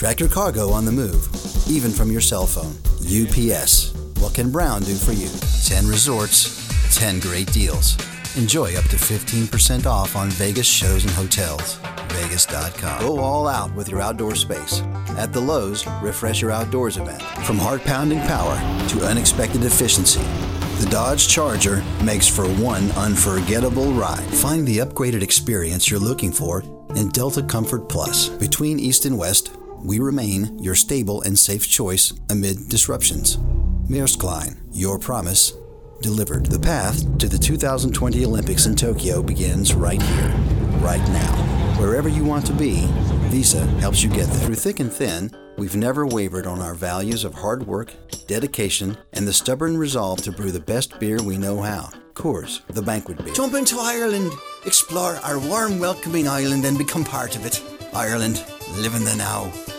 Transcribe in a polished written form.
Track your cargo on the move, even from your cell phone. UPS. What can Brown do for you? 10 resorts, 10 great deals. Enjoy up to 15% off on Vegas shows and hotels. Vegas.com. Go all out with your outdoor space. At the Lowe's Refresh Your Outdoors event. From heart-pounding power to unexpected efficiency, the Dodge Charger makes for one unforgettable ride. Find the upgraded experience you're looking for in Delta Comfort Plus. Between East and West, we remain your stable and safe choice amid disruptions. Maersk Line, your promise delivered. The path to the 2020 Olympics in Tokyo begins right here, right now. Wherever you want to be, Visa helps you get there. Through thick and thin, we've never wavered on our values of hard work, dedication, and the stubborn resolve to brew the best beer we know how. Coors, the banquet beer. Jump into Ireland, explore our warm, welcoming island and become part of it. Ireland, live in the now.